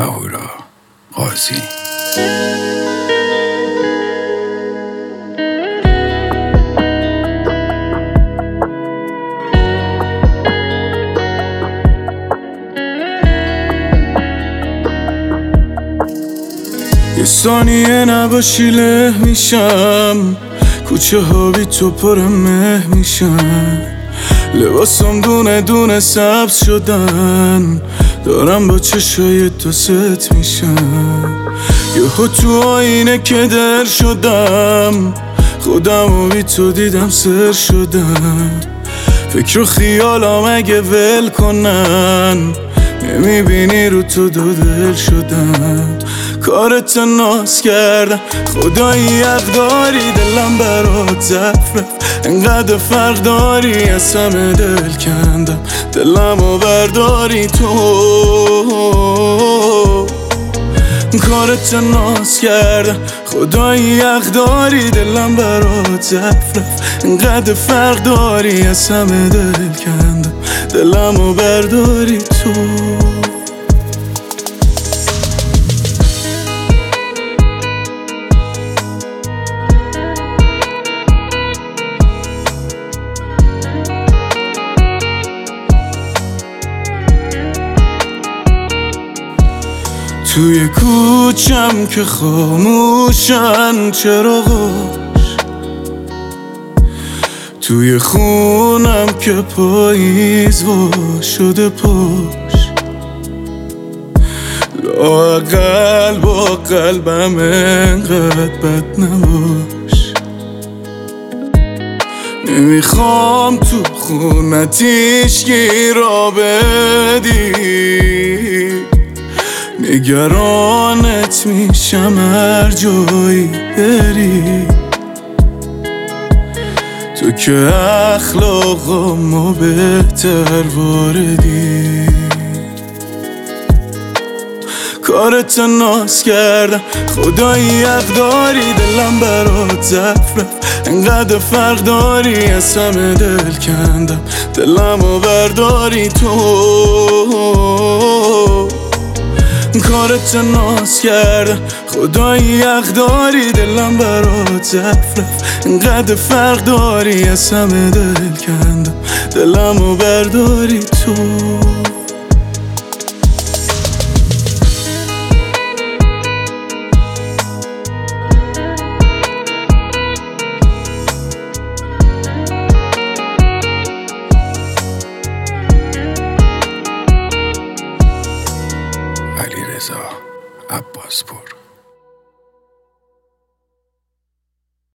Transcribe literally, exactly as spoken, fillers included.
اهورا قاضی. یه ثانیه نباشی له میشم، کوچه ها بی تو پر مه میشن، لباسم دونه دونه سبز شدن، دارم با چشای تو ست میشم. یهو تو آینه که در شدم، خودم و بی تو دیدم سر شدم. فکر و خیالام اگه ول کنن، نمیبینی رو تو دو دل شدم. کارت ناز کردم خدایی حق داری، دلم برات ضعف رفت انقدر فرق داری، از همه دل کندم دلمو برداری تو. کارت ناز کردم خدایی حق داری، دلم برات ضعف رفت انقدر فرق داری، از همه دل کندم دلمو برداری تو. توی کوچم که خاموشن چراغاش، توی خونم که پاییز وا شده پاش، لااقل با قلبم انقدر بد نباش. نمیخوام تو خونت هیچکی را بدی، نگرانت میشم هر جایی بری، تو که اخلاقامو بهتر واردی. کارت ناز کردم خدایی حق داری، دلم برات ضعف رفت انقدر فرق داری، از همه دل کندم دلمو برداری تو. کارت ناز کردم خدایی حق داری، دلم برات ضعف رفت انقدر فرق داری، از همه دل کندم دلمو برداری تو. علیرضا عباسپور.